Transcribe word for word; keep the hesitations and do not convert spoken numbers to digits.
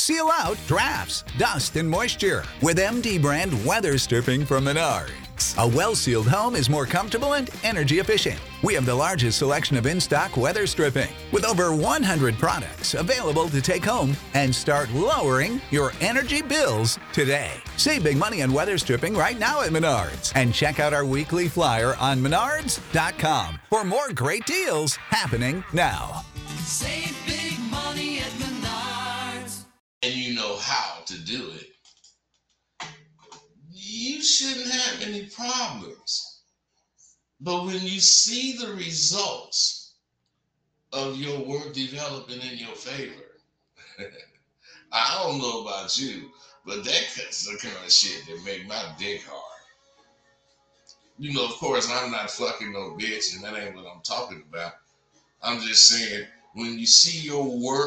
seal out drafts, dust, and moisture with M D brand weather stripping from Menards. A well-sealed home is more comfortable and energy efficient. We have the largest selection of in-stock weather stripping with over one hundred products available to take home and start lowering your energy bills today. Save big money on weather stripping right now at Menards and check out our weekly flyer on menards dot com for more great deals happening now. Save big money at Menards. And you know how to do it. You shouldn't have any problems. But when you see the results of your work developing in your favor, I don't know about you, but that's the kind of shit that make my dick hard. You know, of course, I'm not fucking no bitch, and that ain't what I'm talking about. I'm just saying, when you see your work